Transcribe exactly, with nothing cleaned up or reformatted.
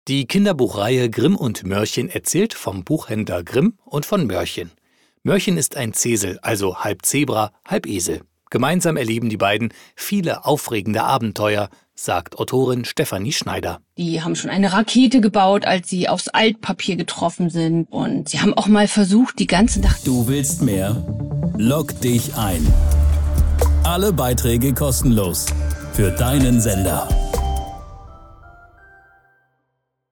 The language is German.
Die Kinderbuchreihe Grimm und Mörchen erzählt vom Buchhändler Grimm und von Mörchen. Mörchen ist ein Zesel, also halb Zebra, halb Esel. Gemeinsam erleben die beiden viele aufregende Abenteuer, sagt Autorin Stefanie Schneider. Die haben schon eine Rakete gebaut, als sie aufs Altpapier getroffen sind. Und sie haben auch mal versucht, die ganze Nacht... Du willst mehr? Log dich ein. Alle Beiträge kostenlos. Für deinen Sender.